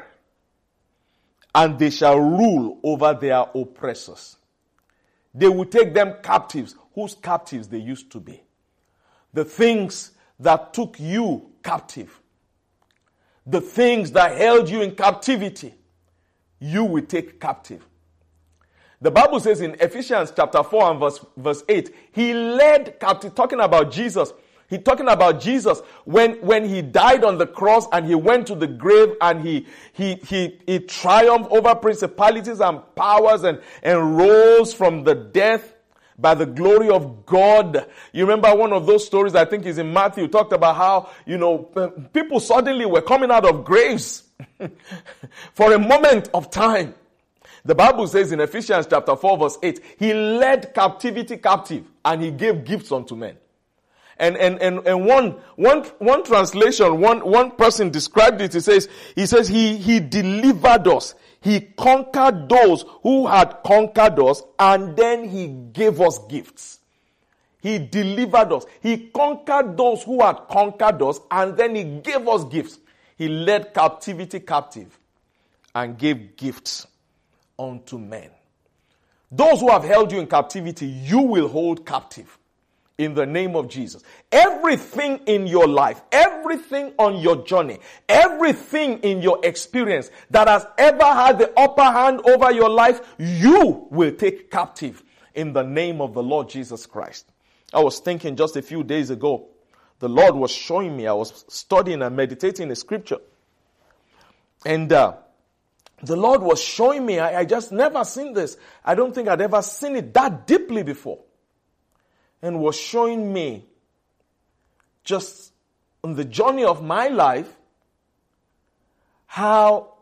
And they shall rule over their oppressors. They will take them captives, whose captives they used to be. The things that took you captive. The things that held you in captivity. You will take captive. The Bible says in Ephesians chapter 4 and verse 8, he led captive, talking about Jesus. He's talking about Jesus when he died on the cross and he went to the grave and he triumphed over principalities and powers and rose from the death by the glory of God. You remember one of those stories, I think is in Matthew, talked about how, people suddenly were coming out of graves for a moment of time. The Bible says in Ephesians chapter 4 verse 8, he led captivity captive and he gave gifts unto men. And one translation, one person described it. He says he delivered us. He conquered those who had conquered us, and then he gave us gifts. He delivered us. He conquered those who had conquered us, and then he gave us gifts. He led captivity captive and gave gifts unto men. Those who have held you in captivity, you will hold captive. In the name of Jesus. Everything in your life, everything on your journey, everything in your experience that has ever had the upper hand over your life, you will take captive in the name of the Lord Jesus Christ. I was thinking just a few days ago, the Lord was showing me, I was studying and meditating the scripture. And the Lord was showing me, I just never seen this. I don't think I'd ever seen it that deeply before. And was showing me just on the journey of my life how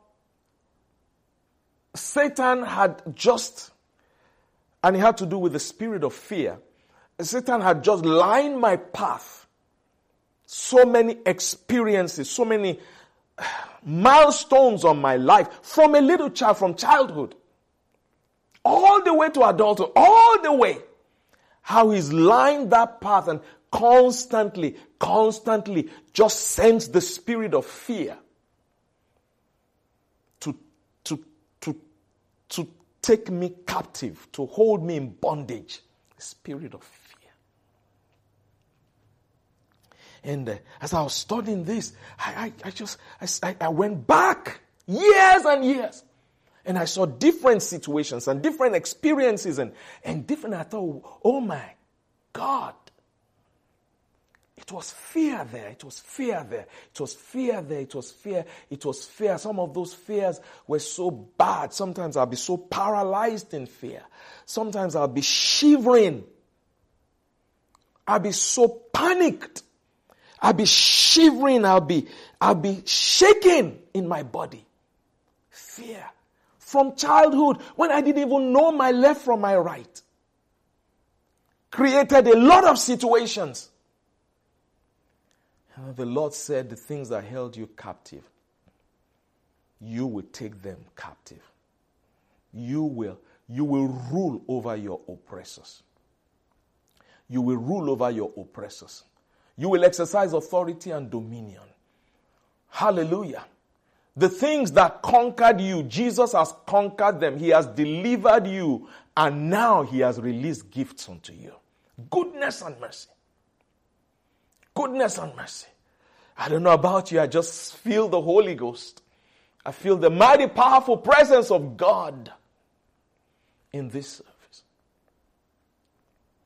Satan had just, and it had to do with the spirit of fear, Satan had just lined my path. So many experiences, so many milestones on my life from a little child, from childhood, all the way to adulthood, all the way. How he's lined that path and constantly just sends the spirit of fear to take me captive, to hold me in bondage. The spirit of fear. And as I was studying this, I went back years and years. And I saw different situations and different experiences and different, I thought, oh my God. It was fear there. It was fear there. It was fear there. It was fear. It was fear. Some of those fears were so bad. Sometimes I'll be so paralyzed in fear. Sometimes I'll be shivering. I'll be so panicked. I'll be shivering. I'll be shaking in my body. Fear. From childhood, when I didn't even know my left from my right. Created a lot of situations. And the Lord said, the things that held you captive, you will take them captive. You will rule over your oppressors. You will rule over your oppressors. You will exercise authority and dominion. Hallelujah. The things that conquered you, Jesus has conquered them. He has delivered you, and now he has released gifts unto you. Goodness and mercy. Goodness and mercy. I don't know about you, I just feel the Holy Ghost. I feel the mighty, powerful presence of God in this service.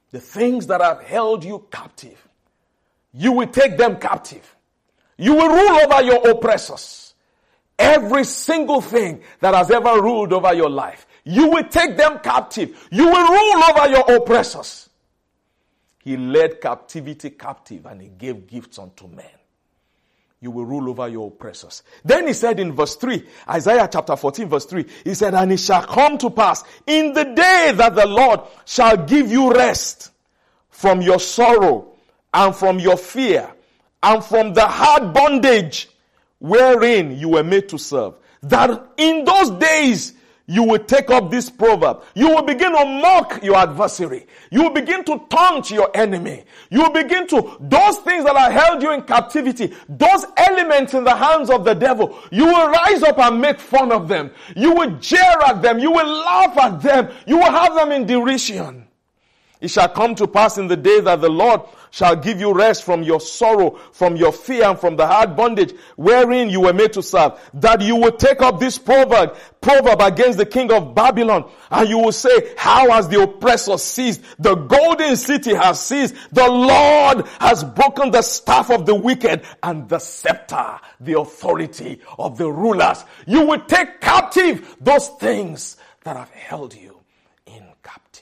The things that have held you captive, you will take them captive. You will rule over your oppressors. Every single thing that has ever ruled over your life, you will take them captive. You will rule over your oppressors. He led captivity captive and he gave gifts unto men. You will rule over your oppressors. Then he said in verse 3, Isaiah chapter 14 verse 3, he said, and it shall come to pass in the day that the Lord shall give you rest from your sorrow and from your fear and from the hard bondage wherein you were made to serve, that in those days you will take up this proverb. You will begin to mock your adversary. You will begin to taunt your enemy. You will begin to, those things that are held you in captivity, those elements in the hands of the devil, you will rise up and make fun of them. You will jeer at them. You will laugh at them. You will have them in derision. It shall come to pass in the day that the Lord shall give you rest from your sorrow, from your fear, and from the hard bondage wherein you were made to serve, that you will take up this proverb against the king of Babylon, and you will say, how has the oppressor ceased? The golden city has ceased. The Lord has broken the staff of the wicked and the scepter, the authority of the rulers. You will take captive those things that have held you in captivity.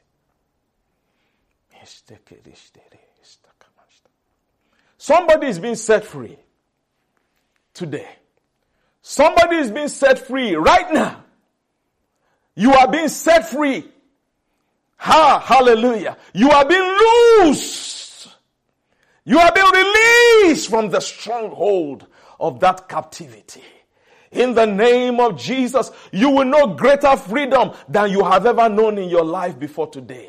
Somebody is being set free today. Somebody is being set free right now. You are being set free. Hallelujah. You are being loosed. You are being released from the stronghold of that captivity. In the name of Jesus, you will know greater freedom than you have ever known in your life before today.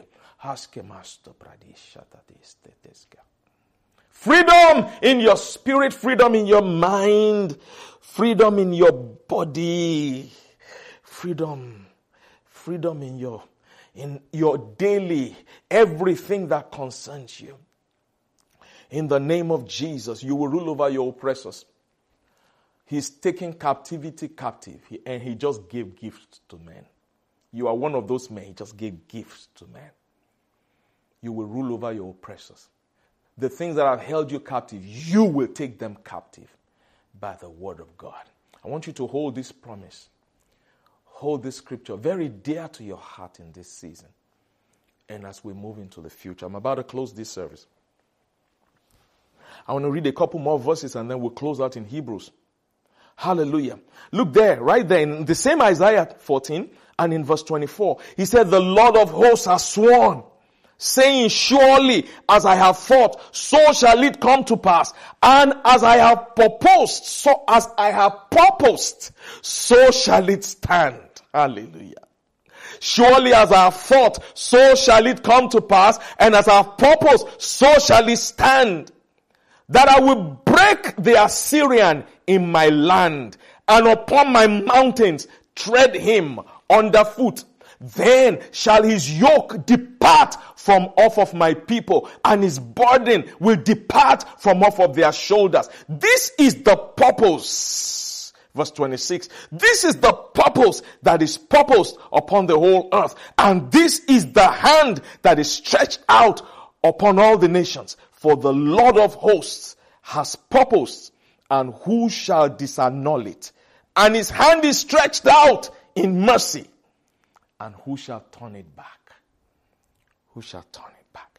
Freedom in your spirit, freedom in your mind, freedom in your body, freedom in your daily, everything that concerns you. In the name of Jesus, you will rule over your oppressors. He's taking captivity captive, and he just gave gifts to men. You are one of those men. He just gave gifts to men. You will rule over your oppressors. The things that have held you captive, you will take them captive by the word of God. I want you to hold this promise. Hold this scripture very dear to your heart in this season. And as we move into the future, I'm about to close this service. I want to read a couple more verses and then we'll close out in Hebrews. Hallelujah. Look there, right there in the same Isaiah 14 and in verse 24. He said, the Lord of hosts has sworn, saying, surely as I have fought, so shall it come to pass. And as I have proposed, so shall it stand. Hallelujah. Surely as I have fought, so shall it come to pass. And as I have proposed, so shall it stand. That I will break the Assyrian in my land, and upon my mountains tread him underfoot. Then shall his yoke depart from off of my people, and his burden will depart from off of their shoulders. This is the purpose. Verse 26. This is the purpose that is purposed upon the whole earth. And this is the hand that is stretched out upon all the nations. For the Lord of hosts has purposed, and who shall disannul it? And his hand is stretched out in mercy. And who shall turn it back? Who shall turn it back?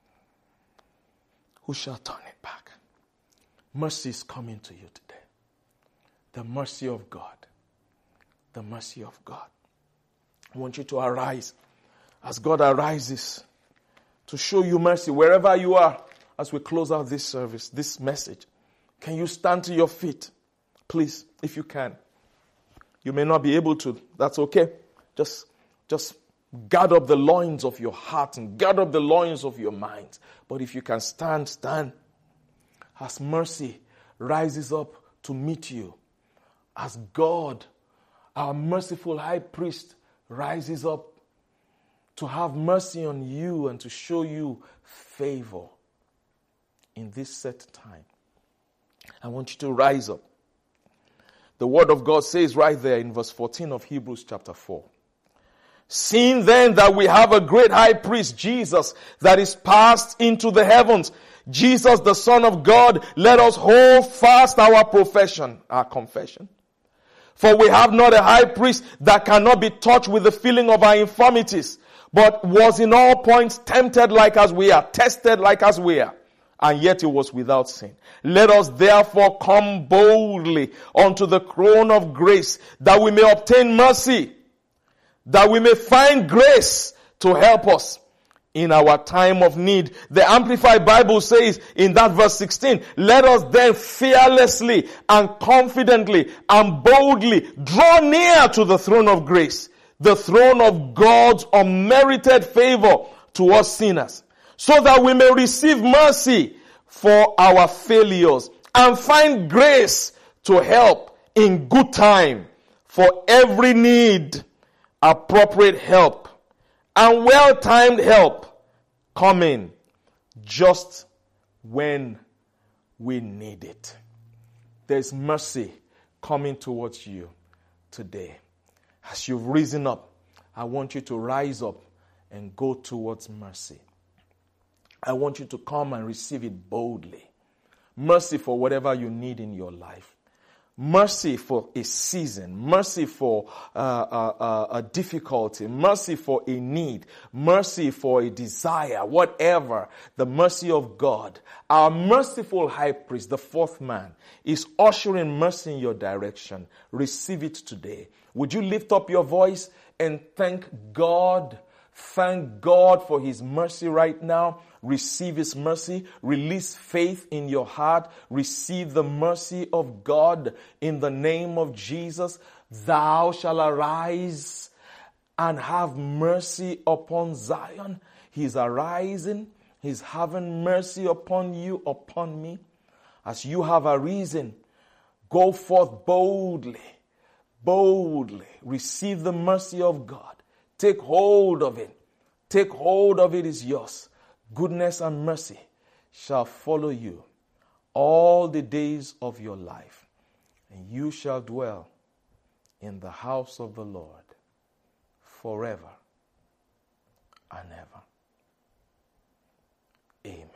Who shall turn it back? Mercy is coming to you today. The mercy of God. The mercy of God. I want you to arise as God arises to show you mercy wherever you are as we close out this service, this message. Can you stand to your feet? Please, if you can. You may not be able to. That's okay. Just guard up the loins of your heart and guard up the loins of your mind. But if you can stand, stand. As mercy rises up to meet you. As God, our merciful high priest, rises up to have mercy on you and to show you favor in this set time. I want you to rise up. The word of God says right there in verse 14 of Hebrews chapter 4. Seeing then that we have a great high priest, Jesus, that is passed into the heavens, Jesus the Son of God, let us hold fast our profession, our confession. For we have not a high priest that cannot be touched with the feeling of our infirmities, but was in all points tempted like as we are, tested like as we are, and yet he was without sin. Let us therefore come boldly unto the throne of grace, that we may obtain mercy, that we may find grace to help us in our time of need. The Amplified Bible says in that verse 16, let us then fearlessly and confidently and boldly draw near to the throne of grace, the throne of God's unmerited favor to us sinners, so that we may receive mercy for our failures and find grace to help in good time. For every need, appropriate help and well-timed help coming just when we need it. There's mercy coming towards you today. As you've risen up, I want you to rise up and go towards mercy. I want you to come and receive it boldly. Mercy for whatever you need in your life. Mercy for a season, mercy for a difficulty, mercy for a need, mercy for a desire, whatever. The mercy of God. Our merciful high priest, the fourth man, is ushering mercy in your direction. Receive it today. Would you lift up your voice and thank God? Thank God for his mercy right now. Receive his mercy. Release faith in your heart. Receive the mercy of God in the name of Jesus. Thou shalt arise and have mercy upon Zion. He's arising. He's having mercy upon you, upon me. As you have arisen, go forth boldly. Boldly. Receive the mercy of God. Take hold of it. Take hold of it, is yours. Goodness and mercy shall follow you all the days of your life, and you shall dwell in the house of the Lord forever and ever. Amen.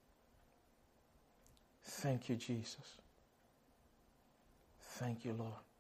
Thank you, Jesus. Thank you, Lord.